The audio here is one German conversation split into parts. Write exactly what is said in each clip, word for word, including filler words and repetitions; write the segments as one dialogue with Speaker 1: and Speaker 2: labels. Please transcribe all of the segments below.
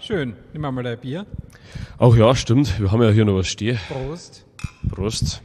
Speaker 1: schön. Nimm mal ein Bier.
Speaker 2: Ach ja, stimmt. Wir haben ja hier noch was stehen.
Speaker 1: Prost.
Speaker 2: Prost.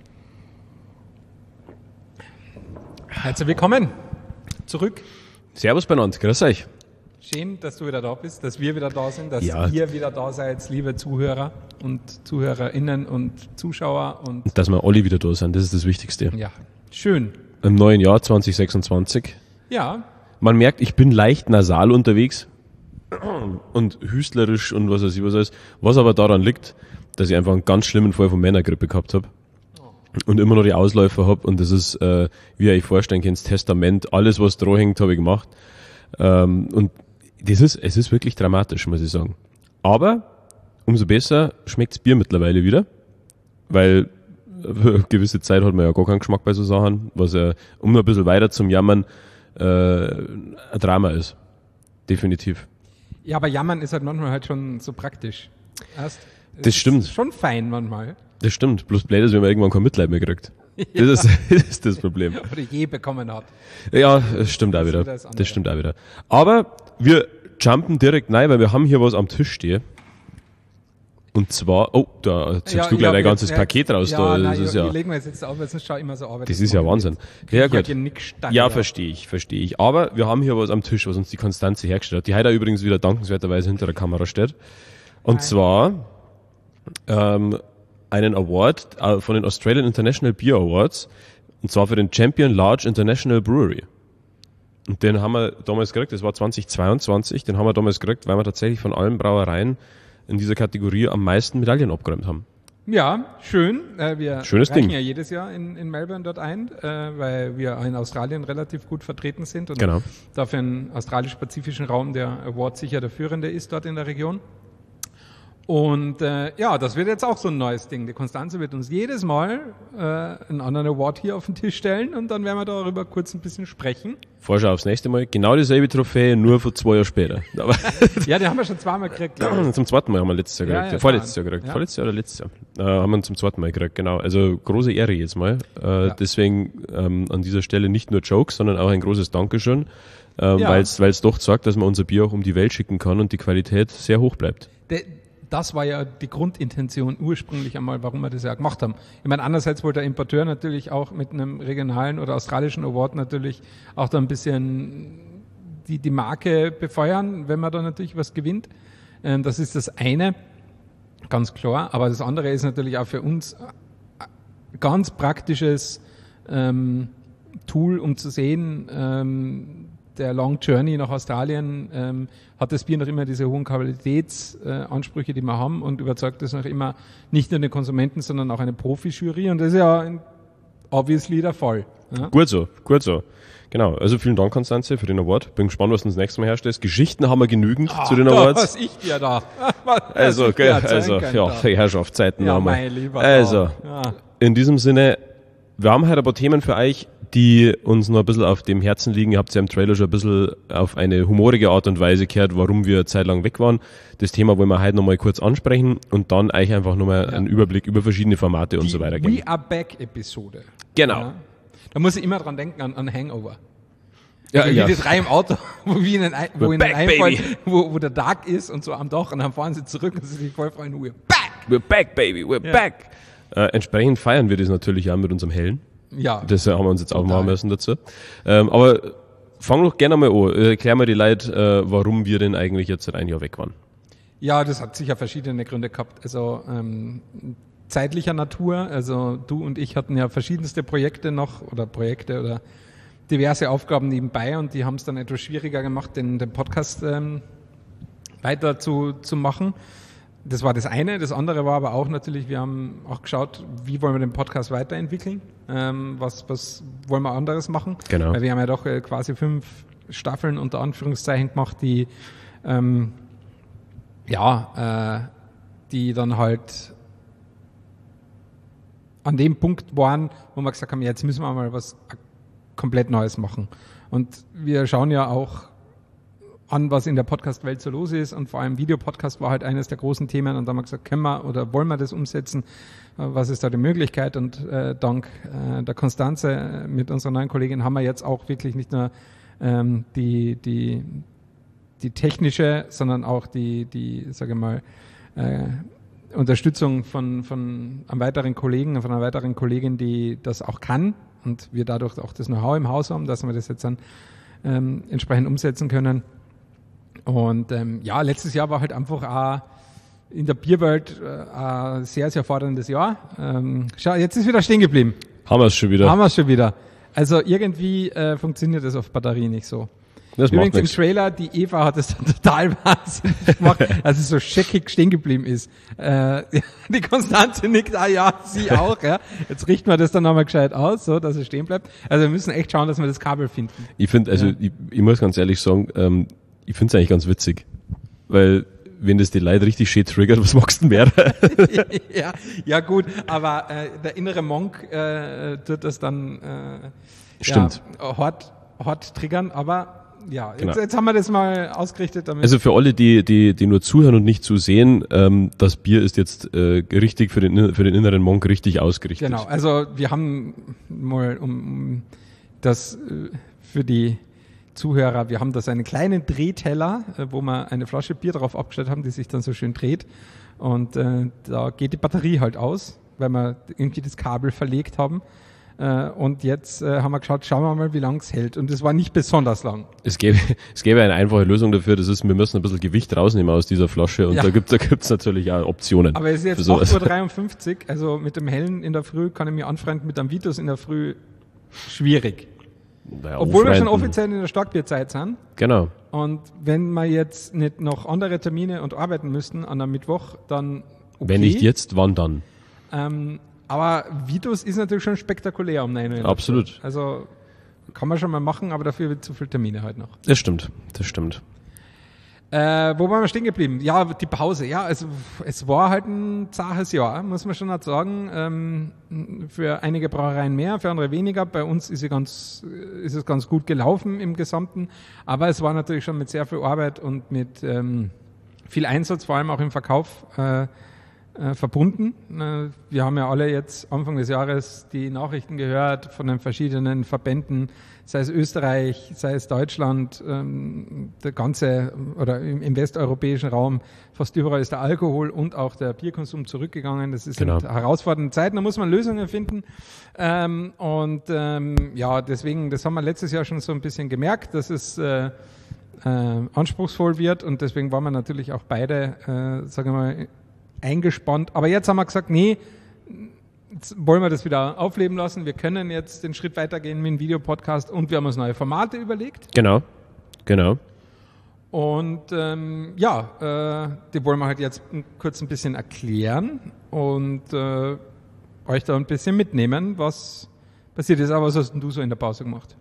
Speaker 1: Herzlich willkommen zurück.
Speaker 2: Servus beieinander, grüß euch.
Speaker 1: Schön, dass du wieder da bist, dass wir wieder da sind, dass
Speaker 2: Ja.
Speaker 1: ihr wieder da seid, liebe Zuhörer und ZuhörerInnen und Zuschauer. Und
Speaker 2: Dass wir alle wieder da sind, das ist das Wichtigste.
Speaker 1: ja, schön.
Speaker 2: Im neuen Jahr zwanzig sechsundzwanzig.
Speaker 1: Ja,
Speaker 2: Man merkt, ich bin leicht nasal unterwegs und hüstlerisch und was weiß ich was alles. Was aber daran liegt, dass ich einfach einen ganz schlimmen Fall von Männergrippe gehabt habe. Und immer noch die Ausläufer habe und das ist, äh, wie ihr euch vorstellen könnt, das Testament, alles was dran hängt, habe ich gemacht. Ähm, und das ist, es ist wirklich dramatisch, muss ich sagen. Aber umso besser schmeckt's Bier mittlerweile wieder, weil äh, gewisse Zeit hat man ja gar keinen Geschmack bei so Sachen, was ja, um noch ein bisschen weiter zum Jammern, äh, ein Drama ist. Definitiv.
Speaker 1: ja, aber Jammern ist halt manchmal halt schon so praktisch. Erst, es
Speaker 2: Das stimmt.
Speaker 1: Ist schon fein manchmal.
Speaker 2: Das stimmt, bloß blöd ist, wenn man irgendwann kein Mitleid mehr kriegt. Das, ist, das ist das Problem.
Speaker 1: Oder je bekommen hat.
Speaker 2: Ja, das stimmt auch wieder.
Speaker 1: wieder das andere.
Speaker 2: Das stimmt auch wieder. Aber wir jumpen direkt rein, weil wir haben hier was am Tisch stehen. Und zwar, oh, da ziehst
Speaker 1: Ja,
Speaker 2: du gleich
Speaker 1: ja,
Speaker 2: dein ganzes
Speaker 1: ja,
Speaker 2: Paket raus.
Speaker 1: Ja,
Speaker 2: da.
Speaker 1: nein,
Speaker 2: Das ist
Speaker 1: ich,
Speaker 2: ja,
Speaker 1: ich legen wir jetzt auf, weil sonst schaut immer so aus.
Speaker 2: das ist ja Wahnsinn. Ja, gut.
Speaker 1: Ja,
Speaker 2: Ja, verstehe ich, verstehe ich. Aber wir haben hier was am Tisch, was uns die Konstanze hergestellt hat, die heute übrigens wieder dankenswerterweise hinter der Kamera steht. Und
Speaker 1: Nein.
Speaker 2: zwar ähm, einen Award äh, von den Australian International Beer Awards, und zwar für den Champion Large International Brewery. Und den haben wir damals gekriegt, das war zwanzig zweiundzwanzig, den haben wir damals gekriegt, weil wir tatsächlich von allen Brauereien in dieser Kategorie am meisten Medaillen abgeräumt haben.
Speaker 1: Ja, schön. Äh, wir
Speaker 2: Schönes
Speaker 1: reichen
Speaker 2: Ding.
Speaker 1: ja jedes Jahr in, in Melbourne dort ein, äh, weil wir in Australien relativ gut vertreten sind und
Speaker 2: Genau.
Speaker 1: dafür im australisch-pazifischen Raum der Award sicher der führende ist dort in der Region. Und äh, ja, das wird jetzt auch so ein neues Ding. Die Konstanze wird uns jedes Mal äh, einen anderen Award hier auf den Tisch stellen und dann werden wir darüber kurz ein bisschen sprechen.
Speaker 2: Vorschau aufs nächste Mal. Genau dieselbe Trophäe, nur für zwei Jahre später. Aber
Speaker 1: Ja, die haben wir schon zweimal gekriegt, glaube ich.
Speaker 2: zum zweiten Mal haben wir letztes Jahr
Speaker 1: Ja,
Speaker 2: gekriegt.
Speaker 1: ja,
Speaker 2: Vorletztes
Speaker 1: klar.
Speaker 2: Jahr gekriegt.
Speaker 1: Ja.
Speaker 2: Vorletztes Jahr oder letztes Jahr? Äh, haben wir zum zweiten Mal gekriegt, genau. Also große Ehre jetzt mal. Äh,
Speaker 1: Ja.
Speaker 2: Deswegen ähm, an dieser Stelle nicht nur Jokes, sondern auch ein großes Dankeschön, ähm,
Speaker 1: Ja.
Speaker 2: weil es doch zeigt, dass man unser Bier auch um die Welt schicken kann und die Qualität sehr hoch bleibt.
Speaker 1: De, das war ja die Grundintention ursprünglich einmal, warum wir das ja gemacht haben. Ich meine, andererseits wollte der Importeur natürlich auch mit einem regionalen oder australischen Award natürlich auch da ein bisschen die, die Marke befeuern, wenn man da natürlich was gewinnt. Ähm, das ist das eine, ganz klar. Aber das andere ist natürlich auch für uns ein ganz praktisches ähm, Tool, um zu sehen, ähm, der Long Journey nach Australien ähm, hat das Bier noch immer diese hohen Qualitätsansprüche, äh, die wir haben, und überzeugt das noch immer nicht nur den Konsumenten, sondern auch eine Profi-Jury, und das ist ja ein, obviously der Fall. Ja?
Speaker 2: Gut so, gut so. Genau, also vielen Dank, Konstanze, für den Award. Bin gespannt, was du das nächste Mal herstellst. Geschichten haben wir genügend zu den
Speaker 1: Da,
Speaker 2: Awards.
Speaker 1: was ich dir da. Was
Speaker 2: Also,
Speaker 1: ich dir
Speaker 2: gell,
Speaker 1: erzählen
Speaker 2: also,
Speaker 1: kann
Speaker 2: ja,
Speaker 1: da.
Speaker 2: die Herrschaftszeiten
Speaker 1: Ja,
Speaker 2: haben wir.
Speaker 1: mein Lieber.
Speaker 2: Also,
Speaker 1: Ja.
Speaker 2: in diesem Sinne, wir haben heute ein paar Themen für euch, die uns noch ein bisschen auf dem Herzen liegen. Ihr habt ja im Trailer schon ein bisschen auf eine humorige Art und Weise gehört, warum wir zeitlang weg waren. Das Thema wollen wir heute noch mal kurz ansprechen und dann euch einfach nochmal
Speaker 1: Ja.
Speaker 2: einen Überblick über verschiedene Formate und
Speaker 1: Die
Speaker 2: so weiter geben.
Speaker 1: We Are Back Episode.
Speaker 2: Genau.
Speaker 1: Ja. Da muss ich immer dran denken an, an Hangover.
Speaker 2: Ja,
Speaker 1: Also wie
Speaker 2: ja.
Speaker 1: die drei im Auto, wo, wie ihnen, ein- wo
Speaker 2: We're
Speaker 1: ihnen
Speaker 2: back,
Speaker 1: einfällt,
Speaker 2: baby.
Speaker 1: wo, wo der Dark ist und so am Dach, und dann fahren sie zurück und sie sich voll freuen, we're back!
Speaker 2: We're back, baby, we're
Speaker 1: Ja.
Speaker 2: back. Äh, entsprechend feiern wir das natürlich auch mit unserem Hellen.
Speaker 1: Ja,
Speaker 2: Das haben wir uns jetzt auch
Speaker 1: Total.
Speaker 2: machen müssen dazu. Ähm, aber fang doch gerne mal an. Erklär mal die Leute, äh, warum wir denn eigentlich jetzt seit ein Jahr weg waren.
Speaker 1: ja, das hat sicher verschiedene Gründe gehabt. Also ähm, zeitlicher Natur, also du und ich hatten ja verschiedenste Projekte noch oder Projekte oder diverse Aufgaben nebenbei, und die haben es dann etwas schwieriger gemacht, den, den Podcast ähm, weiter zu, zu machen. Das war das eine. Das andere war aber auch natürlich, wir haben auch geschaut, wie wollen wir den Podcast weiterentwickeln, ähm, was, was wollen wir anderes machen.
Speaker 2: Genau.
Speaker 1: Weil wir haben ja doch äh, quasi fünf Staffeln unter Anführungszeichen gemacht, die ähm, ja, äh, die dann halt an dem Punkt waren, wo wir gesagt haben, jetzt müssen wir mal was komplett Neues machen. Und wir schauen ja auch an, was in der Podcast-Welt so los ist, und vor allem Videopodcast war halt eines der großen Themen, und da haben wir gesagt, können wir oder wollen wir das umsetzen, äh, was ist da die Möglichkeit, und äh, dank äh, der Konstanze äh, mit unserer neuen Kollegin haben wir jetzt auch wirklich nicht nur ähm, die, die, die technische, sondern auch die, die sage ich mal, äh, Unterstützung von, von einem weiteren Kollegen, von einer weiteren Kollegin, die das auch kann und wir dadurch auch das Know-how im Haus haben, dass wir das jetzt dann ähm, entsprechend umsetzen können. Und ähm, ja, letztes Jahr war halt einfach auch in der Bierwelt äh, ein sehr, sehr forderndes Jahr. Ähm, schau, jetzt ist wieder stehen geblieben.
Speaker 2: Haben wir es schon wieder.
Speaker 1: Haben wir es schon wieder. Also irgendwie äh, funktioniert das auf Batterie nicht so.
Speaker 2: Das
Speaker 1: Übrigens
Speaker 2: macht
Speaker 1: im
Speaker 2: nichts.
Speaker 1: Trailer, die Eva hat es dann total wahnsinnig gemacht, als es so scheckig stehen geblieben ist. Äh, die Konstanze nickt, ah ja, sie auch. Ja. Jetzt richten wir das dann nochmal gescheit aus, so dass es stehen bleibt. Also wir müssen echt schauen, dass wir das Kabel finden.
Speaker 2: Ich finde, also
Speaker 1: Ja.
Speaker 2: ich, ich muss ganz ehrlich sagen, ähm, ich finde es eigentlich ganz witzig, weil wenn das die Leute richtig schön triggert, was magst du denn mehr?
Speaker 1: ja, ja gut, aber äh, der innere Monk äh, tut das dann äh,
Speaker 2: Stimmt.
Speaker 1: Ja, hart, hart triggern, aber ja,
Speaker 2: Genau.
Speaker 1: jetzt, jetzt haben wir das mal ausgerichtet. Damit
Speaker 2: Also für alle, die, die, die nur zuhören und nicht zusehen, ähm, das Bier ist jetzt äh, richtig für den, für den inneren Monk richtig ausgerichtet.
Speaker 1: Genau, also wir haben mal um, um das äh, für die Zuhörer, wir haben da so einen kleinen Drehteller, äh, wo wir eine Flasche Bier drauf abgestellt haben, die sich dann so schön dreht. Und äh, da geht die Batterie halt aus, weil wir irgendwie das Kabel verlegt haben. Äh, und jetzt äh, haben wir geschaut, schauen wir mal, wie lang es hält. Und es war nicht besonders lang.
Speaker 2: Es gäbe, es gäbe eine einfache Lösung dafür, das ist, wir müssen ein bisschen Gewicht rausnehmen aus dieser Flasche und
Speaker 1: Ja.
Speaker 2: da gibt es da gibt's natürlich auch Optionen.
Speaker 1: Aber es ist
Speaker 2: für
Speaker 1: jetzt
Speaker 2: sowas.
Speaker 1: acht Uhr dreiundfünfzig, also mit dem Hellen in der Früh kann ich mich anfreunden, mit dem Vitus in der Früh schwierig.
Speaker 2: Naja,
Speaker 1: Obwohl wir schon
Speaker 2: aufreiben.
Speaker 1: offiziell in der Starkbierzeit sind.
Speaker 2: Genau.
Speaker 1: Und wenn wir jetzt nicht noch andere Termine und arbeiten müssten an einem Mittwoch, dann okay.
Speaker 2: Wenn nicht jetzt, wann dann?
Speaker 1: Ähm, aber Vitus ist natürlich schon spektakulär um neun Uhr.
Speaker 2: Absolut.
Speaker 1: Also kann man schon mal machen, aber dafür wird zu viele Termine heute noch.
Speaker 2: Das stimmt, das stimmt.
Speaker 1: Äh, wo waren wir stehen geblieben? Ja, die Pause. Ja, also es war halt ein zaches Jahr, muss man schon halt sagen. Ähm, für einige Brauereien mehr, für andere weniger. Bei uns ist, sie ganz, ist es ganz gut gelaufen im Gesamten. Aber es war natürlich schon mit sehr viel Arbeit und mit ähm, viel Einsatz, vor allem auch im Verkauf, äh, äh, verbunden. Äh, wir haben ja alle jetzt Anfang des Jahres die Nachrichten gehört von den verschiedenen Verbänden, sei es Österreich, sei es Deutschland, ähm, der ganze oder im, im westeuropäischen Raum, fast überall ist der Alkohol und auch der Bierkonsum zurückgegangen. Das ist
Speaker 2: Genau.
Speaker 1: sind herausfordernde Zeiten, da muss man Lösungen finden. Ähm, und ähm, ja, deswegen, das haben wir letztes Jahr schon so ein bisschen gemerkt, dass es äh, äh, anspruchsvoll wird und deswegen waren wir natürlich auch beide, äh, sagen wir mal, eingespannt. Aber jetzt haben wir gesagt, nee, jetzt wollen wir das wieder aufleben lassen. Wir können jetzt den Schritt weitergehen mit dem Videopodcast und wir haben uns neue Formate überlegt.
Speaker 2: Genau, genau.
Speaker 1: Und ähm, ja, äh, die wollen wir halt jetzt kurz ein bisschen erklären und äh, euch da ein bisschen mitnehmen, was passiert ist. Aber was hast denn du so in der Pause gemacht?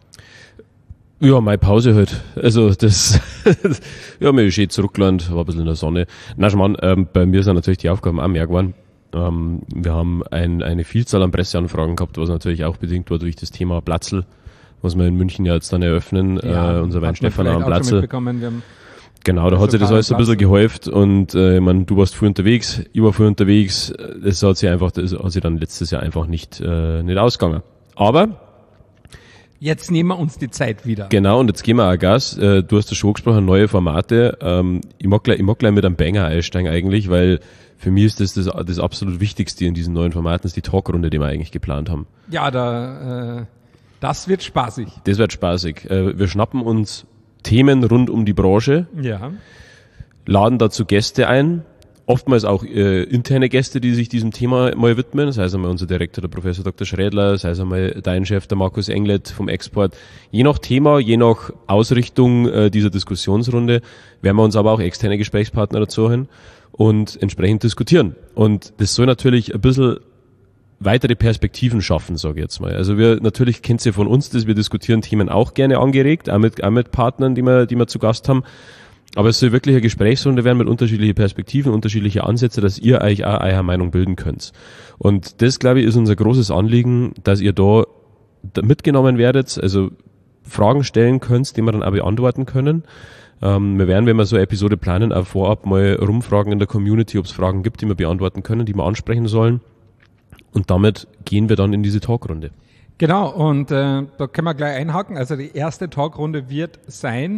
Speaker 2: Ja, meine Pause halt. Also das, ja, mir ist schön zurückgelandet, war ein bisschen in der Sonne. Na, Schmarrn, ähm, bei mir sind natürlich die Aufgaben auch mehr geworden. Ähm, wir haben ein, eine Vielzahl an Presseanfragen gehabt, was natürlich auch bedingt war durch das Thema Platzl, was wir in München ja jetzt dann eröffnen, äh, unser Wein Stefan am Platzl.
Speaker 1: Wir haben
Speaker 2: Genau, da hat sich das alles so ein bisschen gehäuft und äh, ich mein, du warst früh unterwegs, ich war früh unterwegs, das hat sich einfach, das hat sich dann letztes Jahr einfach nicht, äh, nicht ausgegangen. Aber
Speaker 1: jetzt nehmen wir uns die Zeit wieder.
Speaker 2: genau, und jetzt gehen wir auch Gas. Äh, du hast ja schon gesprochen, neue Formate. Ähm, ich mag gleich, ich mag gleich mit einem Banger einsteigen eigentlich, weil für mich ist das das, das absolut Wichtigste in diesen neuen Formaten, ist die Talkrunde, die wir eigentlich geplant haben.
Speaker 1: Ja, da, äh, das wird spaßig.
Speaker 2: Das wird spaßig. Äh, wir schnappen uns Themen rund um die Branche,
Speaker 1: Ja.
Speaker 2: laden dazu Gäste ein, oftmals auch äh, interne Gäste, die sich diesem Thema mal widmen, sei es einmal unser Direktor, der Professor Doktor Schrädler, sei es einmal dein Chef, der Markus Englert vom Export. Je nach Thema, je nach Ausrichtung äh, dieser Diskussionsrunde werden wir uns aber auch externe Gesprächspartner dazu holen und entsprechend diskutieren. Und das soll natürlich ein bisschen weitere Perspektiven schaffen, sage ich jetzt mal. Also wir, natürlich kennt ihr von uns das, wir diskutieren Themen auch gerne angeregt, auch mit, auch mit Partnern, die wir, die wir zu Gast haben. Aber es soll wirklich eine Gesprächsrunde werden mit unterschiedlichen Perspektiven, unterschiedliche Ansätze, dass ihr euch auch eure Meinung bilden könnt. Und das, glaube ich, ist unser großes Anliegen, dass ihr da, da mitgenommen werdet, also Fragen stellen könnt, die wir dann auch beantworten können. Ähm, wir werden, wenn wir so eine Episode planen, auch vorab mal rumfragen in der Community, ob es Fragen gibt, die wir beantworten können, die wir ansprechen sollen. Und damit gehen wir dann in diese Talkrunde.
Speaker 1: Genau, und äh, da können wir gleich einhaken. Also die erste Talkrunde wird sein,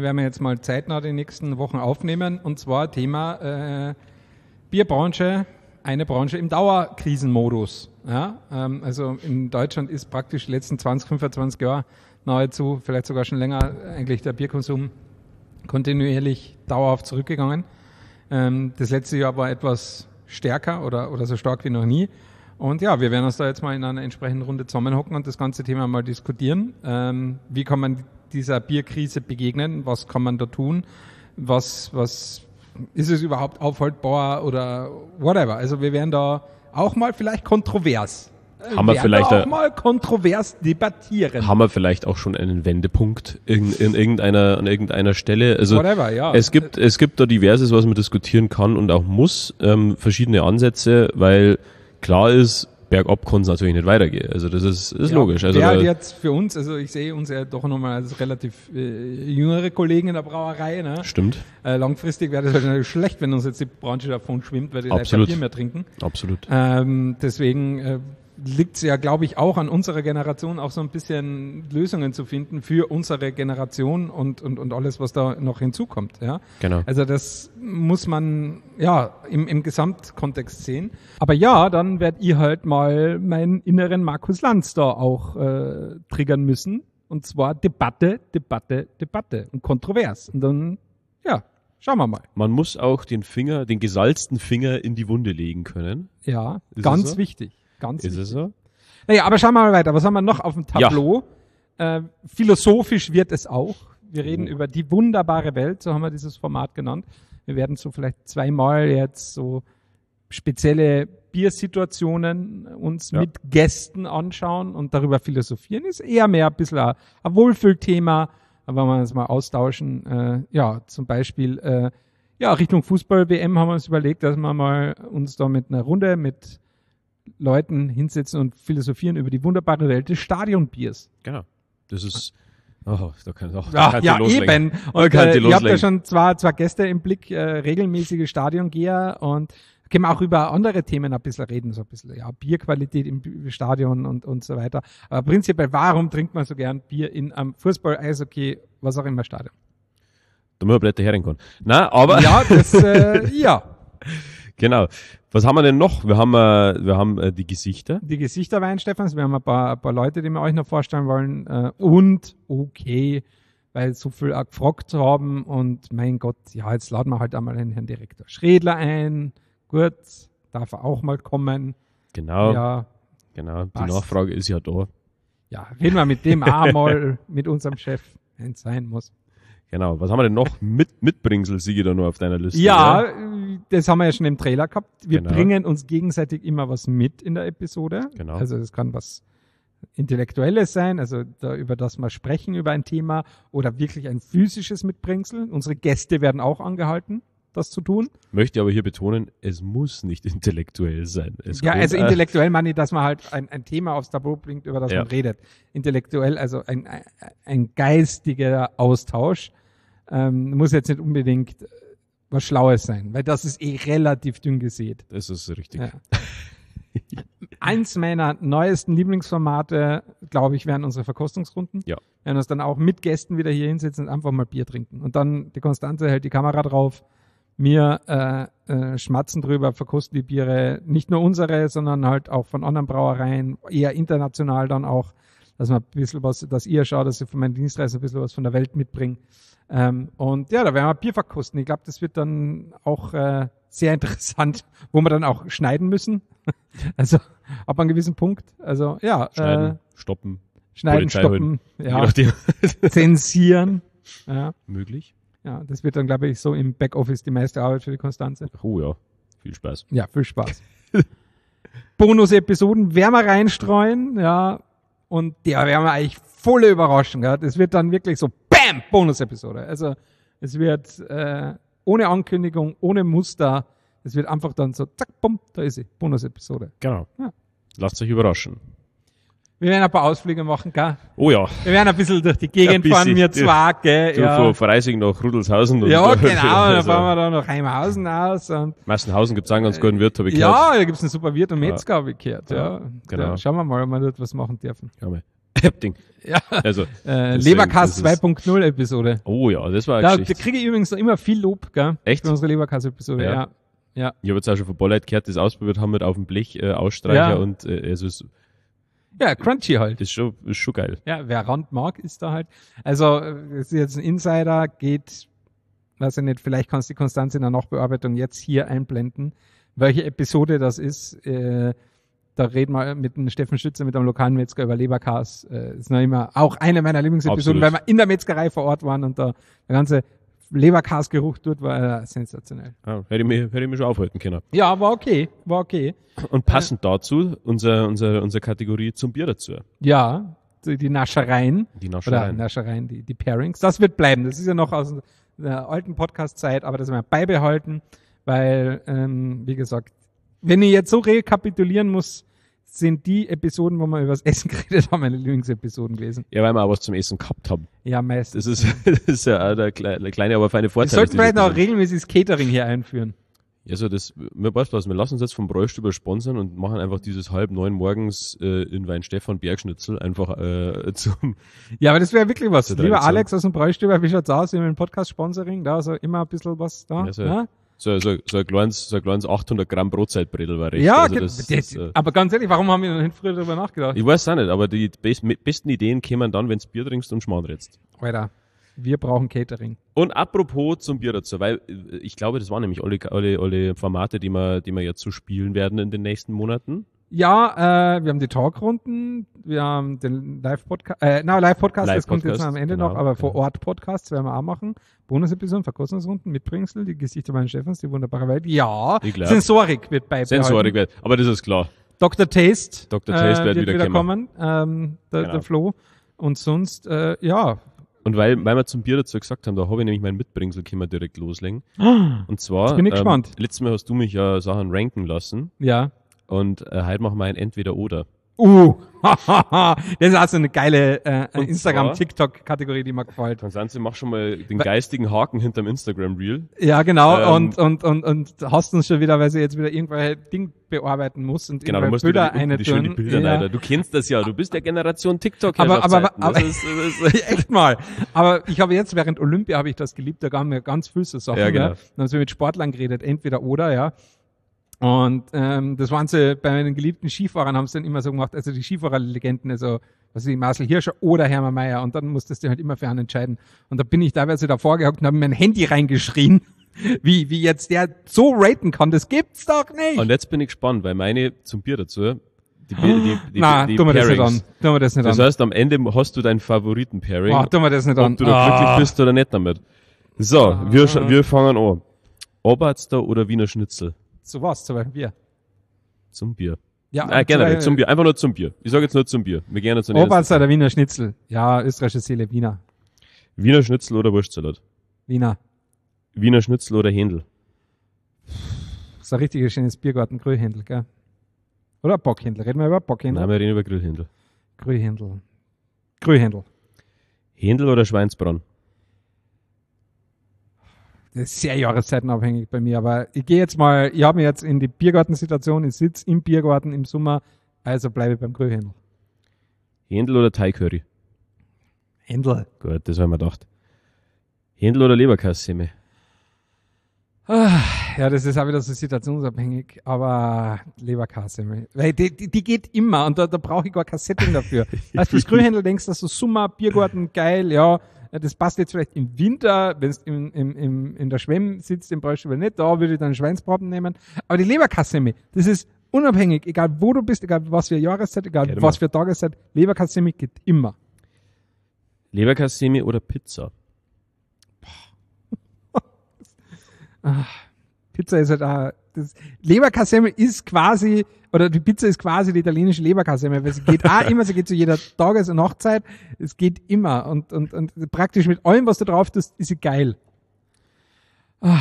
Speaker 1: Die werden wir jetzt mal zeitnah die nächsten Wochen aufnehmen. Und zwar Thema äh, Bierbranche, eine Branche im Dauerkrisenmodus. Ja? Ähm, also in Deutschland ist praktisch die letzten zwanzig, fünfundzwanzig Jahre nahezu, vielleicht sogar schon länger, eigentlich der Bierkonsum kontinuierlich dauerhaft zurückgegangen. Ähm, das letzte Jahr war etwas stärker oder, oder so stark wie noch nie. Und ja, wir werden uns da jetzt mal in einer entsprechenden Runde zusammenhocken und das ganze Thema mal diskutieren. Ähm, wie kann man dieser Bierkrise begegnen? Was kann man da tun? Was, was ist es überhaupt aufhaltbar oder whatever? Also wir werden da auch mal vielleicht kontrovers.
Speaker 2: Haben wir vielleicht
Speaker 1: auch mal kontrovers debattieren.
Speaker 2: Haben wir vielleicht auch schon einen Wendepunkt in, in irgendeiner, an irgendeiner Stelle? Also
Speaker 1: whatever, ja.
Speaker 2: Es gibt, es gibt da diverses, was man diskutieren kann und auch muss, ähm, verschiedene Ansätze, weil klar ist, bergab kann es natürlich nicht weitergehen. Also das ist, ist
Speaker 1: ja,
Speaker 2: logisch. Also
Speaker 1: wäre
Speaker 2: da,
Speaker 1: jetzt für uns, also ich sehe uns ja doch nochmal als relativ äh, jüngere Kollegen in der Brauerei. Ne?
Speaker 2: Stimmt.
Speaker 1: Äh, langfristig wäre das halt natürlich schlecht, wenn uns jetzt die Branche davon schwimmt, weil die Leute kein Bier mehr trinken.
Speaker 2: Absolut.
Speaker 1: Ähm, deswegen äh, liegt es ja, glaube ich, auch an unserer Generation, auch so ein bisschen Lösungen zu finden für unsere Generation und, und, und alles, was da noch hinzukommt. Ja?
Speaker 2: Genau.
Speaker 1: Also das muss man ja im, im Gesamtkontext sehen. Aber ja, dann werdet ihr halt mal meinen inneren Markus Lanz da auch äh, triggern müssen. Und zwar Debatte, Debatte, Debatte und kontrovers. Und dann, ja, schauen wir mal.
Speaker 2: Man muss auch den Finger, den gesalzten Finger in die Wunde legen können.
Speaker 1: Ja,
Speaker 2: Ist
Speaker 1: ganz
Speaker 2: so?
Speaker 1: wichtig. Ganz
Speaker 2: Ist
Speaker 1: wichtig.
Speaker 2: es so?
Speaker 1: Naja, aber schauen wir mal weiter. Was haben wir noch auf dem Tableau? Ja. Äh, philosophisch wird es auch. Wir reden
Speaker 2: Oh.
Speaker 1: über die wunderbare Welt, so haben wir dieses Format genannt. Wir werden so vielleicht zweimal jetzt so spezielle Biersituationen uns
Speaker 2: Ja.
Speaker 1: mit Gästen anschauen und darüber philosophieren. Ist eher mehr ein bisschen ein, ein Wohlfühlthema, aber wenn wir uns mal austauschen, äh, ja, zum Beispiel äh, ja, Richtung Fußball-W M haben wir uns überlegt, dass wir mal uns da mit einer Runde mit Leuten hinsetzen und philosophieren über die wunderbare Welt des Stadionbiers.
Speaker 2: Genau. Das ist, oh, da kann auch,
Speaker 1: Ja,
Speaker 2: kann
Speaker 1: ja
Speaker 2: loslegen.
Speaker 1: eben.
Speaker 2: Da
Speaker 1: Und
Speaker 2: kann
Speaker 1: äh,
Speaker 2: die
Speaker 1: ihr habt ja
Speaker 2: loslegen.
Speaker 1: schon zwar, zwar Gäste im Blick, äh, regelmäßige Stadiongeher und können wir auch über andere Themen ein bisschen reden, so ein bisschen, ja, Bierqualität im B- Stadion und, und so weiter. Aber prinzipiell, warum trinkt man so gern Bier in einem Fußball, Eishockey, was auch immer Stadion?
Speaker 2: Damit man Blätter herren kann. Na, aber.
Speaker 1: Ja, das, äh, ja.
Speaker 2: Genau. Was haben wir denn noch? Wir haben, äh, wir haben äh, die Gesichter.
Speaker 1: Die Gesichter Wein, Stefans. Wir haben ein paar, ein paar Leute, die wir euch noch vorstellen wollen. Äh, und okay, weil so viel auch gefragt haben. Und mein Gott, ja, jetzt laden wir halt einmal den Herrn Direktor Schredler ein. Gut, darf er auch mal kommen.
Speaker 2: Genau.
Speaker 1: Ja,
Speaker 2: Genau. Die
Speaker 1: passt.
Speaker 2: Nachfrage ist ja da.
Speaker 1: ja, reden wir mit dem auch mal, mit unserem Chef, wenn es sein muss.
Speaker 2: Genau. Was haben wir denn noch? Mit, Mitbringsel siege da nur auf deiner Liste.
Speaker 1: Ja,
Speaker 2: oder?
Speaker 1: äh, das haben wir ja schon im Trailer gehabt. Wir
Speaker 2: Genau.
Speaker 1: bringen uns gegenseitig immer was mit in der Episode.
Speaker 2: Genau.
Speaker 1: Also das kann was Intellektuelles sein, also da, über das wir sprechen, über ein Thema oder wirklich ein physisches Mitbringsel. Unsere Gäste werden auch angehalten, das zu tun.
Speaker 2: Möchte aber hier betonen, es muss nicht intellektuell sein. Es
Speaker 1: Ja,
Speaker 2: kann,
Speaker 1: also
Speaker 2: äh,
Speaker 1: intellektuell meine ich, dass man halt ein, ein Thema aufs Tableau bringt, über das
Speaker 2: Ja.
Speaker 1: man redet. Intellektuell, also ein, ein, ein geistiger Austausch. Ähm, muss jetzt nicht unbedingt was Schlaues sein, weil das ist eh relativ dünn gesät.
Speaker 2: Das ist richtig.
Speaker 1: Ja. Eins meiner neuesten Lieblingsformate, glaube ich, wären unsere Verkostungsrunden.
Speaker 2: Ja.
Speaker 1: Wir werden uns dann auch mit Gästen wieder hier hinsetzen und einfach mal Bier trinken. Und dann die Konstanze hält die Kamera drauf, mir äh, äh, schmatzen drüber, verkosten die Biere, nicht nur unsere, sondern halt auch von anderen Brauereien, eher international dann auch, dass man ein bisschen was, dass ihr schaut, dass ich von meinen Dienstreisen ein bisschen was von der Welt mitbringe. Ähm, und ja, da werden wir Bier verkosten. Ich glaube, das wird dann auch äh, sehr interessant, wo wir dann auch schneiden müssen. Also ab einem gewissen Punkt. Also ja,
Speaker 2: Schneiden,
Speaker 1: äh,
Speaker 2: stoppen,
Speaker 1: schneiden,
Speaker 2: Polizei
Speaker 1: stoppen,
Speaker 2: je
Speaker 1: ja,
Speaker 2: nachdem.
Speaker 1: zensieren. Ja,
Speaker 2: Möglich.
Speaker 1: ja, das wird dann, glaube ich, so im Backoffice die meiste Arbeit für die Konstanze.
Speaker 2: Oh ja, viel Spaß.
Speaker 1: Ja, viel Spaß. Bonus-Episoden werden wir reinstreuen, ja, und der werden wir eigentlich volle überraschen. Ja. Das wird dann wirklich so, BAM, Bonus-Episode. Also es wird äh, ohne Ankündigung, ohne Muster, es wird einfach dann so, zack, bumm, da ist sie, Bonus-Episode.
Speaker 2: Genau.
Speaker 1: Ja.
Speaker 2: Lasst euch überraschen.
Speaker 1: Wir werden ein paar Ausflüge machen, gell?
Speaker 2: Oh ja.
Speaker 1: Wir werden ein bisschen durch die Gegend
Speaker 2: Ein bisschen,
Speaker 1: fahren, wir zwei, gell?
Speaker 2: So
Speaker 1: Ja,
Speaker 2: von Freising nach Rudolshausen. Und
Speaker 1: ja genau, dann
Speaker 2: also,
Speaker 1: fahren wir da nach Heimhausen aus und
Speaker 2: Massenhausen gibt es einen ganz guten Wirt, habe ich gehört.
Speaker 1: ja, da gibt's einen super Wirt und Metzger, habe ich gehört. Ja,
Speaker 2: genau.
Speaker 1: Da schauen wir mal, ob wir dort was machen dürfen.
Speaker 2: Ja, mei. Häppting.
Speaker 1: Ja,
Speaker 2: Also,
Speaker 1: äh,
Speaker 2: deswegen,
Speaker 1: Leberkas
Speaker 2: das ist-
Speaker 1: zwei Punkt null Episode.
Speaker 2: Oh ja, das war eine
Speaker 1: Da, da
Speaker 2: Geschichte.
Speaker 1: kriege ich übrigens noch immer viel Lob, gell?
Speaker 2: Echt?
Speaker 1: Für unsere Leberkas-Episode,
Speaker 2: Ja.
Speaker 1: ja. Ja,
Speaker 2: Ich habe jetzt auch schon von Bolleit gehört, das ausprobiert haben mit auf dem Blech äh, Ausstreicher
Speaker 1: Ja.
Speaker 2: und äh, also es
Speaker 1: ja crunchy halt.
Speaker 2: ist schon, ist schon geil.
Speaker 1: Ja, wer Rand mag, ist da halt. Also, äh, es ist jetzt ein Insider, geht, weiß ich nicht, vielleicht kannst du die Konstanz in der Nachbearbeitung jetzt hier einblenden, welche Episode das ist. Äh, da reden wir mit dem Steffen Schütze, mit einem lokalen Metzger über Leberkas. Äh, ist noch immer auch eine meiner Lieblingsepisoden,
Speaker 2: Absolut.
Speaker 1: weil wir in der Metzgerei vor Ort waren und da der ganze Leberkas-Geruch dort war äh, sensationell.
Speaker 2: Ja, hätte ich mich, hätte ich mich schon aufhalten können.
Speaker 1: Ja, war okay, war okay.
Speaker 2: Und passend dazu, unser, unser, unsere Kategorie zum Bier dazu.
Speaker 1: Ja, die, die Naschereien.
Speaker 2: Die
Speaker 1: Oder
Speaker 2: Naschereien.
Speaker 1: Naschereien, die, die Pairings. Das wird bleiben. Das ist ja noch aus der alten Podcast-Zeit, aber das werden wir beibehalten, weil, ähm, wie gesagt, wenn ich jetzt so rekapitulieren muss, sind die Episoden, wo wir über das Essen geredet haben, meine Lieblingsepisoden gewesen.
Speaker 2: Ja, weil wir auch was zum Essen gehabt haben.
Speaker 1: Ja, meistens.
Speaker 2: Das ist, das ist ja auch der kleine, der kleine aber feine
Speaker 1: Wir
Speaker 2: Vorteil.
Speaker 1: sollten vielleicht noch
Speaker 2: noch
Speaker 1: regelmäßiges Catering hier einführen.
Speaker 2: Ja, so das, wir weißt was, wir lassen uns jetzt vom Bräustüber sponsern und machen einfach dieses halb neun morgens äh, in Weinstefan Bergschnitzel einfach äh, zum,
Speaker 1: Ja, aber das wäre wirklich was.
Speaker 2: Zur
Speaker 1: Lieber
Speaker 2: Tradition.
Speaker 1: Alex aus dem Bräustüber, wie schaut's aus? Wir haben ein Podcast-Sponsoring, da so immer ein bisschen was da.
Speaker 2: Ja, so-
Speaker 1: Ja?
Speaker 2: so, so, so ein kleines, so ein kleines achthundert Gramm Brotzeitbredel war recht.
Speaker 1: Ja,
Speaker 2: also
Speaker 1: ge-
Speaker 2: das,
Speaker 1: das,
Speaker 2: das, äh,
Speaker 1: aber ganz ehrlich, warum haben wir noch nicht früher darüber nachgedacht?
Speaker 2: ich weiß auch nicht, aber die best, besten Ideen kämen dann, wenn's Bier trinkst und Schmarrn redst.
Speaker 1: Alter, wir brauchen Catering.
Speaker 2: Und apropos zum Bier dazu, weil äh, ich glaube, das waren nämlich alle, alle, alle Formate, die wir, die wir jetzt so spielen werden in den nächsten Monaten.
Speaker 1: Ja, äh, wir haben die Talkrunden, wir haben den Live-Podcast, äh, na, Live-Podcast, das kommt jetzt
Speaker 2: Live-Podcast,
Speaker 1: am Ende
Speaker 2: genau,
Speaker 1: noch, aber
Speaker 2: genau.
Speaker 1: vor Ort Podcasts werden wir auch machen. Bonusepisoden, Verkostungsrunden, Mitbringsel, die Gesichter meines Steffens, die wunderbare Welt. Ja,
Speaker 2: Ich glaub.
Speaker 1: Sensorik wird beibehalten.
Speaker 2: Sensorik wird, aber das ist klar.
Speaker 1: Doktor Taste,
Speaker 2: Doktor Taste
Speaker 1: äh,
Speaker 2: wird
Speaker 1: wird
Speaker 2: wieder
Speaker 1: wieder kommen, ähm, der,
Speaker 2: Genau.
Speaker 1: der Flo. Und sonst, äh, ja.
Speaker 2: Und weil, weil wir zum Bier dazu gesagt haben, da habe ich nämlich meinen Mitbringsel, können wir direkt loslegen. Und zwar,
Speaker 1: Jetzt bin ich
Speaker 2: ähm,
Speaker 1: gespannt.
Speaker 2: letztes Mal hast du mich ja Sachen ranken lassen
Speaker 1: Ja.
Speaker 2: und äh, heute machen wir ein Entweder-Oder.
Speaker 1: Uh, das ist also eine geile äh,
Speaker 2: Und
Speaker 1: Instagram-TikTok-Kategorie, die mir gefällt.
Speaker 2: Konstanze, mach schon mal den geistigen Haken hinterm Instagram-Reel.
Speaker 1: Ja, genau.
Speaker 2: Ähm,
Speaker 1: und, und, und, und hast uns schon wieder, weil sie jetzt wieder irgendwelche Dinge bearbeiten muss und
Speaker 2: Genau, du
Speaker 1: irgendwelche
Speaker 2: musst
Speaker 1: Bilder
Speaker 2: wieder die,
Speaker 1: eine
Speaker 2: die schönen Bilder
Speaker 1: ja.
Speaker 2: leider. Du kennst das ja, du bist der Generation TikTok.
Speaker 1: Aber, aber, aber, aber
Speaker 2: das ist, das ist,
Speaker 1: echt mal. Aber ich habe jetzt während Olympia habe ich das geliebt, da gaben mir ganz viele so Sachen.
Speaker 2: Ja, genau.
Speaker 1: Ja. Dann haben wir mit Sportlern geredet, entweder oder, ja. Und ähm, das waren sie bei meinen geliebten Skifahrern, haben sie dann immer so gemacht, also die Skifahrerlegenden, also was weiß ich, Marcel Hirscher oder Hermann Mayer. Und dann musstest du halt immer für einen entscheiden. Und da bin ich teilweise davor gehockt und habe mein Handy reingeschrien, wie, wie jetzt der so raten kann. Das gibt's doch nicht.
Speaker 2: und jetzt bin ich gespannt, weil meine zum Bier dazu, die, die, die,
Speaker 1: Na,
Speaker 2: die
Speaker 1: tun wir das nicht an.
Speaker 2: Pairings.
Speaker 1: Tun wir das nicht
Speaker 2: Das
Speaker 1: an.
Speaker 2: heißt, am Ende hast du deinen Favoriten-Pairing,
Speaker 1: Oh, tun wir das nicht an.
Speaker 2: ob du da
Speaker 1: Ah.
Speaker 2: glücklich bist oder nicht damit. So, wir, sch- wir fangen an. Oberster oder Wiener Schnitzel?
Speaker 1: So was, zum Beispiel Bier.
Speaker 2: Zum Bier.
Speaker 1: Ja,
Speaker 2: Ah, generell, zum Bier. Einfach nur zum Bier. Ich sage jetzt nur zum Bier. Wir gehen jetzt zu
Speaker 1: Oberster oder Wiener Schnitzel. Ja, österreichische Seele, Wiener.
Speaker 2: Wiener Schnitzel oder Wurstsalat?
Speaker 1: Wiener.
Speaker 2: Wiener Schnitzel oder Händel?
Speaker 1: Das ist ein richtig schönes Biergarten, Grühhändel, gell? Oder Bockhändel. Reden wir über Bockhändel?
Speaker 2: Nein, wir reden über Grillhändel.
Speaker 1: Grühhändel. Grühhändel.
Speaker 2: Händel oder Schweinsbrann?
Speaker 1: Das ist sehr jahreszeitenabhängig bei mir, aber ich gehe jetzt mal, ich habe mich jetzt in die Biergartensituation, ich sitze im Biergarten im Sommer, also bleibe ich beim Grühhändel.
Speaker 2: Händel oder Thai-Curry?
Speaker 1: Händel.
Speaker 2: Gut, das haben wir gedacht. Händel oder Leberkassemmel?
Speaker 1: Ah, ja, das ist auch wieder so situationsabhängig, aber Leberkasse. Weil die, die, die geht immer und da, da brauche ich gar kein Setting dafür. Als du das Grühhändel denkst, dass so Sommer, Biergarten, geil, ja, das passt jetzt vielleicht im Winter, wenn es im, im, im, in der Schwemm sitzt, im Beispiel nicht, da würde ich dann Schweinsbraten nehmen. Aber die Leberkassemmel, das ist unabhängig, egal wo du bist, egal was für Jahreszeit, egal
Speaker 2: Geht
Speaker 1: was
Speaker 2: immer.
Speaker 1: für Tageszeit, Leberkassemmel geht immer.
Speaker 2: Leberkassemmel oder Pizza?
Speaker 1: Pizza ist halt auch, das Leberkassemmel ist quasi, oder die Pizza ist quasi die italienische Leberkassemmel, weil sie geht auch immer, sie geht zu jeder Tages- und Nachtzeit, es geht immer und, und, und praktisch mit allem, was du drauf tust, ist sie geil. Ah.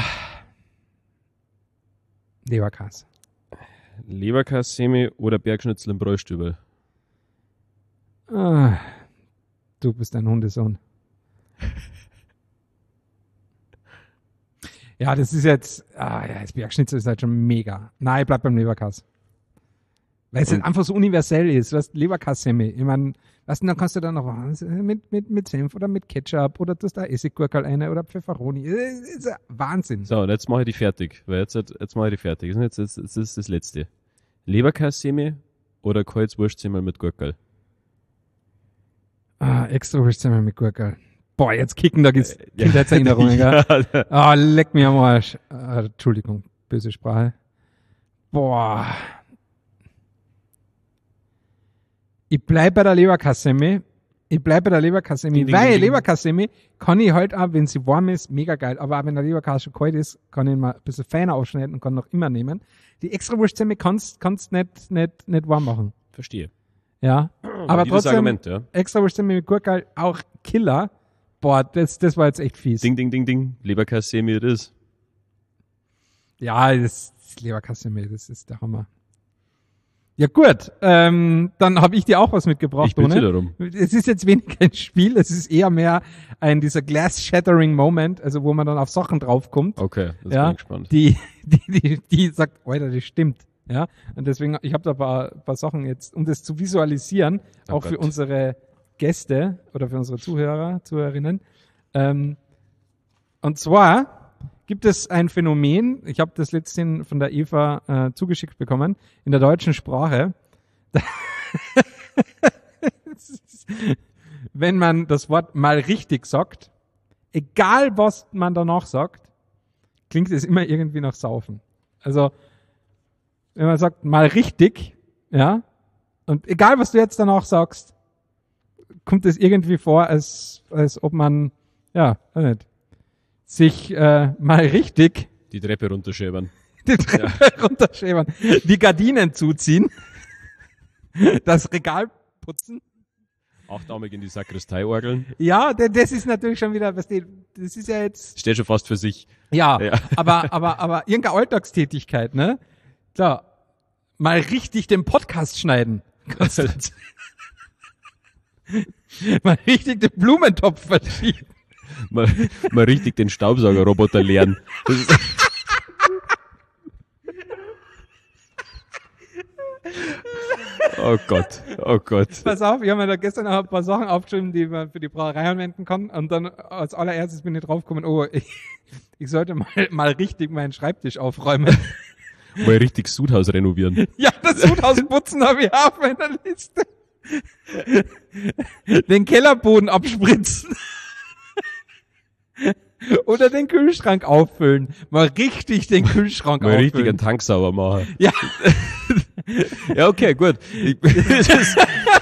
Speaker 1: Leberkass.
Speaker 2: Leberkassemmel oder Bergschnitzel im Bräustübel?
Speaker 1: Ah. Du bist ein Hundesohn. Ja, das ist jetzt, ah ja, das Bergschnitzel ist halt schon mega. Nein, ich bleib beim Leberkass. Weil es halt
Speaker 2: Und-
Speaker 1: einfach so universell ist. Du hast Leberkassemmel. Ich meine, weißt du, dann kannst du dann noch mit, mit, mit Senf oder mit Ketchup oder tust da Essiggurkel eine oder Pfefferoni. Das ist ein Wahnsinn.
Speaker 2: So, und jetzt mache ich die fertig. Weil jetzt, jetzt mache ich die fertig. Jetzt, jetzt, jetzt ist das letzte. Leberkassemmel oder kaltes Wurstsemmel mit Gurkel?
Speaker 1: Ah, extra Wurstsemmel mit Gurkel. Boah, jetzt kicken da Ges- Kindheitserinnerungen, gell?
Speaker 2: Ja,
Speaker 1: Ah, leck mir am Arsch. Ah, Entschuldigung, böse Sprache. Boah. Ich bleib bei der Leberkassemmel. Ich bleib bei der Leberkassemmel,
Speaker 2: Ding, ding,
Speaker 1: weil
Speaker 2: ding, ding.
Speaker 1: Leberkassemmel kann ich halt auch, wenn sie warm ist, mega geil. Aber auch wenn der Leberkass schon kalt ist, kann ich ihn mal ein bisschen feiner aufschneiden und kann noch immer nehmen. Die extra Wurstsemmel kannst kannst nicht nicht nicht warm machen.
Speaker 2: Verstehe.
Speaker 1: Ja. Aber
Speaker 2: Valides
Speaker 1: trotzdem
Speaker 2: Argument, ja.
Speaker 1: extra Wurstsemmel mit Gurkel auch Killer. Boah, das das war jetzt echt fies.
Speaker 2: Ding, ding, ding, ding. Leberkassemmel das ist.
Speaker 1: Ja, das, das Leberkassemmel, das ist der Hammer. Ja gut, ähm, dann habe ich dir auch was mitgebracht,
Speaker 2: Ich bitte
Speaker 1: ohne.
Speaker 2: darum.
Speaker 1: Es ist jetzt weniger ein Spiel, es ist eher mehr ein dieser Glass-Shattering-Moment, also wo man dann auf Sachen draufkommt,
Speaker 2: Okay, das
Speaker 1: ja,
Speaker 2: bin ich gespannt.
Speaker 1: die, die, die, die sagt, Alter, das stimmt. Ja, und deswegen, ich habe da ein paar, paar Sachen jetzt, um das zu visualisieren,
Speaker 2: Oh
Speaker 1: auch für
Speaker 2: Gott.
Speaker 1: unsere Gäste oder für unsere Zuhörer, Zuhörerinnen. Ähm, und zwar gibt es ein Phänomen, ich habe das letztens von der Eva äh, zugeschickt bekommen, in der deutschen Sprache. Wenn man das Wort mal richtig sagt, egal was man danach sagt, klingt es immer irgendwie nach Saufen. Also, wenn man sagt mal richtig, ja, und egal was du jetzt danach sagst, kommt es irgendwie vor, als, als ob man, ja, weiß nicht, sich äh, mal richtig
Speaker 2: Die Treppe runterschäbern.
Speaker 1: die Treppe runterschäbern, die Gardinen zuziehen, das Regal putzen.
Speaker 2: Achtarmig in die Sakristei orgeln.
Speaker 1: Ja, d- das ist natürlich schon wieder, was die, das ist ja jetzt,
Speaker 2: Steht schon fast für sich.
Speaker 1: ja,
Speaker 2: Ja.
Speaker 1: aber, aber, aber irgendeine Alltagstätigkeit, ne? Klar, mal richtig den Podcast schneiden. Mal richtig den Blumentopf verschieben.
Speaker 2: mal, mal richtig den Staubsaugerroboter leeren. Das ist, oh Gott, oh Gott.
Speaker 1: Pass auf, ich habe mir da gestern auch ein paar Sachen aufgeschrieben, die man für die Brauerei anwenden kann. Und dann als allererstes bin ich draufgekommen, oh, ich, ich sollte mal, mal richtig meinen Schreibtisch aufräumen.
Speaker 2: Mal richtig Sudhaus renovieren.
Speaker 1: Ja, das Sudhaus putzen habe ich auch auf meiner Liste. Den Kellerboden abspritzen. Oder den Kühlschrank auffüllen. Mal richtig den Kühlschrank
Speaker 2: Mal
Speaker 1: auffüllen.
Speaker 2: richtig einen Tank sauber machen.
Speaker 1: Ja,
Speaker 2: Ja, okay, gut. Ich, es, ist,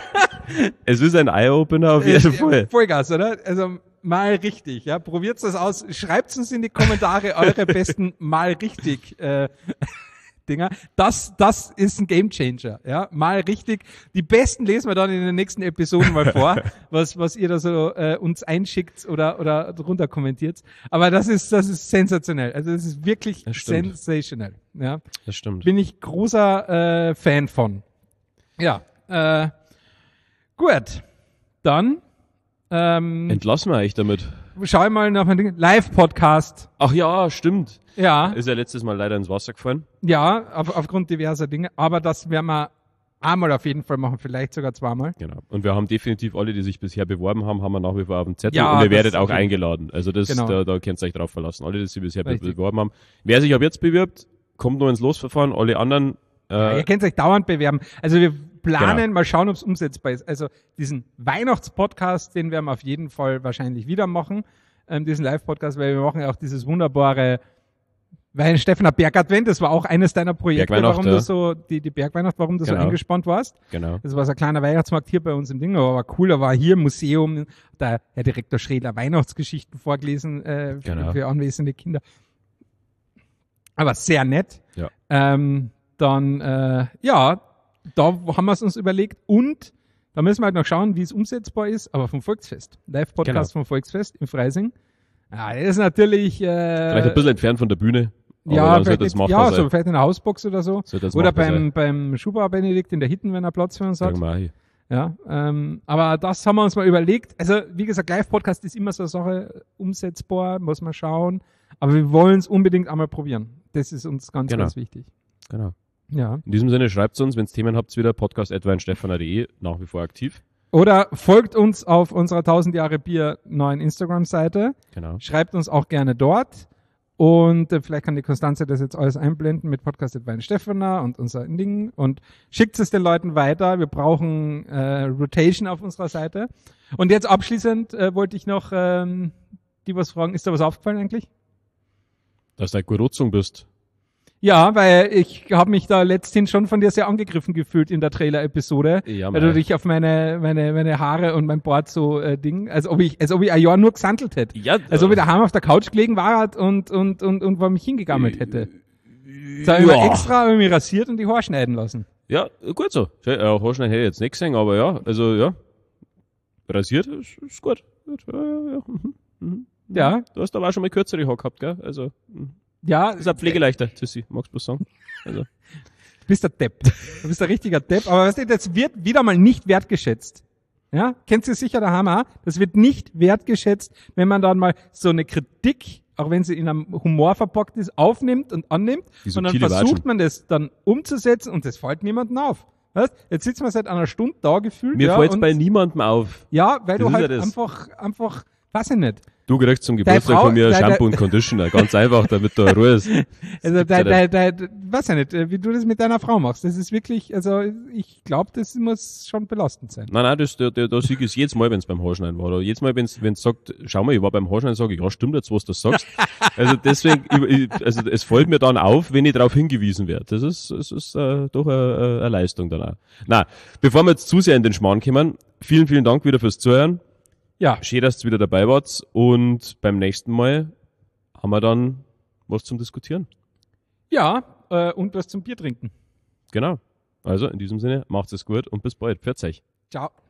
Speaker 2: es ist ein Eye-Opener auf jeden Fall.
Speaker 1: Vollgas, oder? Also mal richtig, ja. Probiert's das aus. Schreibt's uns in die Kommentare eure besten mal richtig äh, Dinger. Das, das ist ein Gamechanger, ja. Mal richtig. Die besten lesen wir dann in den nächsten Episoden mal vor, was, was ihr da so äh, uns einschickt oder, oder drunter kommentiert. Aber das ist, das ist sensationell. Also das ist wirklich
Speaker 2: Das stimmt.
Speaker 1: sensational, ja.
Speaker 2: Das stimmt.
Speaker 1: Bin ich großer äh, Fan von. Ja, äh, gut. Dann ähm,
Speaker 2: Entlassen wir euch damit.
Speaker 1: schau ich mal nach meinem Ding. Live-Podcast.
Speaker 2: Ach ja, stimmt.
Speaker 1: Ja,
Speaker 2: Ist ja letztes Mal leider ins Wasser gefallen.
Speaker 1: ja, auf, aufgrund diverser Dinge. Aber das werden wir einmal auf jeden Fall machen, vielleicht sogar zweimal.
Speaker 2: Genau. Und wir haben definitiv alle, die sich bisher beworben haben, haben wir nach wie vor auf dem Zettel.
Speaker 1: Ja,
Speaker 2: und ihr
Speaker 1: das
Speaker 2: werdet auch
Speaker 1: auf jeden-
Speaker 2: eingeladen. Also das,
Speaker 1: Genau.
Speaker 2: da, da könnt ihr euch drauf verlassen. Alle, die sich bisher be-
Speaker 1: Richtig.
Speaker 2: beworben haben. Wer sich ab jetzt bewirbt, kommt nur ins Losverfahren. Alle anderen,
Speaker 1: Ja,
Speaker 2: äh,
Speaker 1: ihr könnt euch dauernd bewerben. Also wir planen,
Speaker 2: Genau.
Speaker 1: mal schauen, ob es umsetzbar ist. Also diesen Weihnachtspodcast, den werden wir auf jeden Fall wahrscheinlich wieder machen. Ähm, diesen Live-Podcast, weil wir machen ja auch dieses wunderbare Weil Stefan Bergadvent, das war auch eines deiner Projekte,
Speaker 2: Bergweihnacht,
Speaker 1: warum
Speaker 2: ja.
Speaker 1: du so, die, die Bergweihnacht, warum du so
Speaker 2: Genau.
Speaker 1: eingespannt warst.
Speaker 2: genau.
Speaker 1: Das war so ein kleiner Weihnachtsmarkt hier bei uns im Ding, aber war cool, da war hier im Museum, der Herr Direktor Schredler Weihnachtsgeschichten vorgelesen äh, für,
Speaker 2: Genau.
Speaker 1: für anwesende Kinder. Aber sehr nett.
Speaker 2: Ja.
Speaker 1: Ähm, dann, äh, ja, da haben wir es uns überlegt und da müssen wir halt noch schauen, wie es umsetzbar ist, aber vom Volksfest. Live-Podcast
Speaker 2: Genau.
Speaker 1: vom Volksfest in Freising. Ja, das ist natürlich, äh,
Speaker 2: Vielleicht ein bisschen entfernt von der Bühne. Aber
Speaker 1: ja,
Speaker 2: dann
Speaker 1: vielleicht,
Speaker 2: sollte es
Speaker 1: nicht,
Speaker 2: machbar
Speaker 1: ja
Speaker 2: sein.
Speaker 1: so vielleicht in der Hausbox oder so.
Speaker 2: Sollte das
Speaker 1: Oder
Speaker 2: machbar
Speaker 1: beim,
Speaker 2: sein.
Speaker 1: beim Schubauer Benedikt in der Hitten, wenn er Platz für uns hat.
Speaker 2: Sagen wir auch hier.
Speaker 1: Ja, ähm, aber das haben wir uns mal überlegt. Also, wie gesagt, Live-Podcast ist immer so eine Sache, umsetzbar, muss man schauen. Aber wir wollen es unbedingt einmal probieren. Das ist uns ganz,
Speaker 2: Genau.
Speaker 1: ganz wichtig.
Speaker 2: Genau.
Speaker 1: Ja.
Speaker 2: In diesem Sinne, schreibt uns, wenn es Themen habt, wieder podcast at weinstefana punkt de, nach wie vor aktiv.
Speaker 1: Oder folgt uns auf unserer tausend Jahre Bier neuen Instagram-Seite.
Speaker 2: Genau.
Speaker 1: Schreibt uns auch gerne dort. Und äh, vielleicht kann die Konstanze das jetzt alles einblenden mit Podcast at Weinstefana und unser Ding. Und schickt es den Leuten weiter. Wir brauchen äh, Rotation auf unserer Seite. Und jetzt abschließend äh, wollte ich noch ähm, die was fragen. Ist da was aufgefallen eigentlich?
Speaker 2: Dass du eine Gerotzung bist.
Speaker 1: Ja, weil ich habe mich da letztens schon von dir sehr angegriffen gefühlt in der Trailer-Episode,
Speaker 2: Ja,
Speaker 1: weil
Speaker 2: mei.
Speaker 1: du dich auf meine meine meine Haare und mein Bart so äh, Ding, als ob ich als ob ich ein Jahr nur gesandelt hätte,
Speaker 2: Ja,
Speaker 1: als ob ich daheim auf der Couch gelegen war und und und und vor mich hingegammelt hätte. So habe ich
Speaker 2: Ja.
Speaker 1: mir extra hab ich mich rasiert und die Haare schneiden lassen.
Speaker 2: Ja, gut so. Äh, Haarschneiden hätte ich jetzt nicht gesehen, aber ja, also ja. Rasiert ist, ist gut. gut. Ja, ja, ja. Mhm. Mhm.
Speaker 1: Ja,
Speaker 2: Du hast aber auch schon mal kürzere Haare gehabt, gell? Also, mhm.
Speaker 1: ja,
Speaker 2: Das ist ein Pflegeleichter, Tussi, magst du was sagen? Also,
Speaker 1: du bist der Depp. Du bist der richtiger Depp. Aber weißt du, das wird wieder mal nicht wertgeschätzt. Ja, kennst du sicher der Hammer? Das wird nicht wertgeschätzt, wenn man dann mal so eine Kritik, auch wenn sie in einem Humor verpackt ist, aufnimmt und annimmt.
Speaker 2: Die
Speaker 1: Und dann
Speaker 2: subtile
Speaker 1: versucht
Speaker 2: Watschen.
Speaker 1: man das dann umzusetzen und das fällt niemandem auf. Weißt? Jetzt sitzen wir seit einer Stunde da gefühlt.
Speaker 2: mir
Speaker 1: ja,
Speaker 2: fällt's
Speaker 1: und-
Speaker 2: bei niemandem auf.
Speaker 1: Ja, weil
Speaker 2: Das
Speaker 1: du
Speaker 2: ist
Speaker 1: halt
Speaker 2: ja das.
Speaker 1: einfach, einfach, weiß ich nicht.
Speaker 2: Du kriegst zum Geburtstag
Speaker 1: Frau-
Speaker 2: von mir
Speaker 1: deine-
Speaker 2: Shampoo und Conditioner. Ganz einfach, damit da Ruhe ist.
Speaker 1: Also,
Speaker 2: gibt's ja
Speaker 1: de, de, de, weiß ich nicht, äh, wie du das mit deiner Frau machst. Das ist wirklich, also, ich glaube, das muss schon belastend sein.
Speaker 2: Nein, nein, das, der, der, der Sieg ist jedes Mal, wenn es beim Haarschneiden war. Oder jedes Mal, wenn es sagt, schau mal, ich war beim Haarschneiden, sage ich, ja, stimmt jetzt, was du sagst. Also deswegen, ich, ich- also es fällt mir dann auf, wenn ich darauf hingewiesen werde. Das ist, das ist äh, doch eine, eine Leistung dann auch. Na, bevor wir jetzt zu sehr in den Schmarrn kommen, vielen, vielen Dank wieder fürs Zuhören.
Speaker 1: Ja,
Speaker 2: Schön, dass ihr wieder dabei wart. Und beim nächsten Mal haben wir dann was zum Diskutieren.
Speaker 1: ja, äh, und was zum Bier trinken.
Speaker 2: Genau. Also in diesem Sinne, macht's es gut und bis bald. Pfiat euch.
Speaker 1: Ciao.